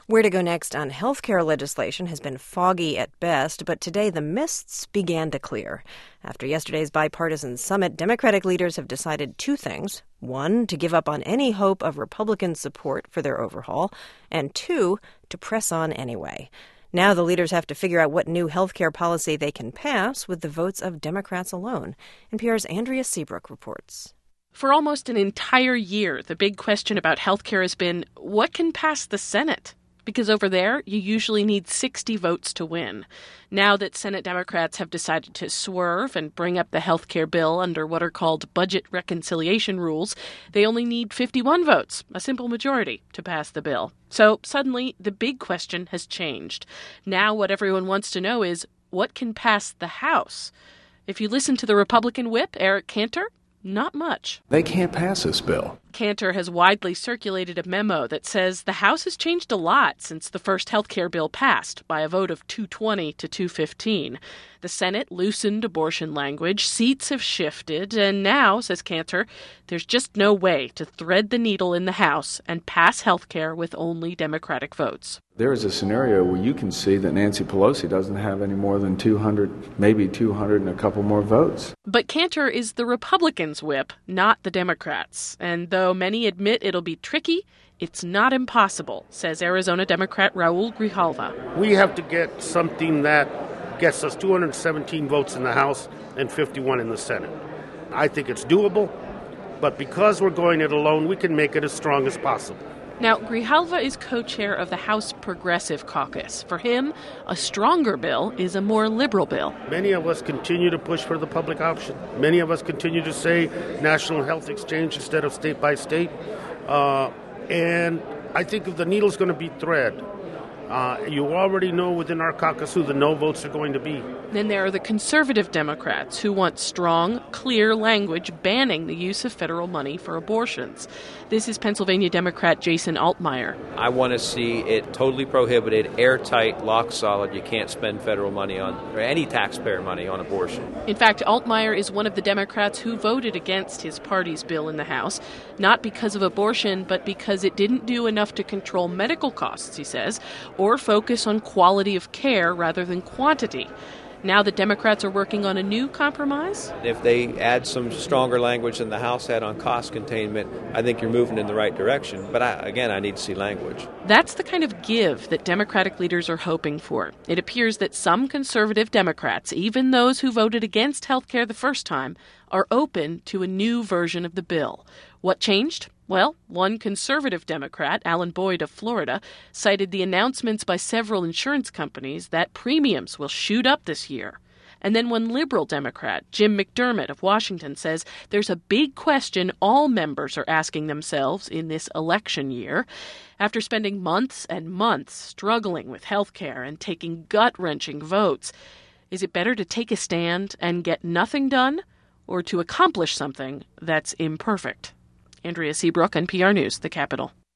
Where to go next on healthcare legislation has been foggy at best, but today the mists began to clear. After yesterday's bipartisan summit, Democratic leaders have decided two things. One, to give up on any hope of Republican support for their overhaul, and two, to press on anyway. Now the leaders have to figure out what new healthcare policy they can pass with the votes of Democrats alone. NPR's Andrea Seabrook reports. For almost an entire year, the big question about healthcare has been, what can pass the Senate? Because over there, you usually need 60 votes to win. Now that Senate Democrats have decided to swerve and bring up the health care bill under what are called budget reconciliation rules, they only need 51 votes, a simple majority, to pass the bill. So suddenly, the big question has changed. Now what everyone wants to know is, what can pass the House? If you listen to the Republican whip, Eric Cantor, not much. They can't pass this bill. Cantor has widely circulated a memo that says the House has changed a lot since the first health care bill passed by a vote of 220 to 215. The Senate loosened abortion language, seats have shifted, and now, says Cantor, there's just no way to thread the needle in the House and pass health care with only Democratic votes. There is a scenario where you can see that Nancy Pelosi doesn't have any more than 200, maybe 200 and a couple more votes. But Cantor is the Republicans' whip, not the Democrats. And though many admit it'll be tricky, it's not impossible, says Arizona Democrat Raul Grijalva. We have to get something that gets us 217 votes in the House and 51 in the Senate. I think it's doable, but because we're going it alone, we can make it as strong as possible. Now, Grijalva is co-chair of the House Progressive Caucus. For him, a stronger bill is a more liberal bill. Many of us continue to push for the public option. Many of us continue to say national health exchange instead of state by state. And I think if the needle's going to be thread, you already know within our caucus who the no votes are going to be. Then there are the conservative Democrats who want strong, clear language banning the use of federal money for abortions. This is Pennsylvania Democrat Jason Altmaier. I want to see it totally prohibited, airtight, lock solid. You can't spend federal money on, or any taxpayer money on abortion. In fact, Altmaier is one of the Democrats who voted against his party's bill in the House, not because of abortion, but because it didn't do enough to control medical costs, he says, or focus on quality of care rather than quantity. Now the Democrats are working on a new compromise. If they add some stronger language than the House had on cost containment, I think you're moving in the right direction. But I need to see language. That's the kind of give that Democratic leaders are hoping for. It appears that some conservative Democrats, even those who voted against health care the first time, are open to a new version of the bill. What changed? Well, one conservative Democrat, Alan Boyd of Florida, cited the announcements by several insurance companies that premiums will shoot up this year. And then one liberal Democrat, Jim McDermott of Washington, says there's a big question all members are asking themselves in this election year. After spending months and months struggling with health care and taking gut-wrenching votes, is it better to take a stand and get nothing done, or to accomplish something that's imperfect? Andrea Seabrook, NPR News, the Capitol.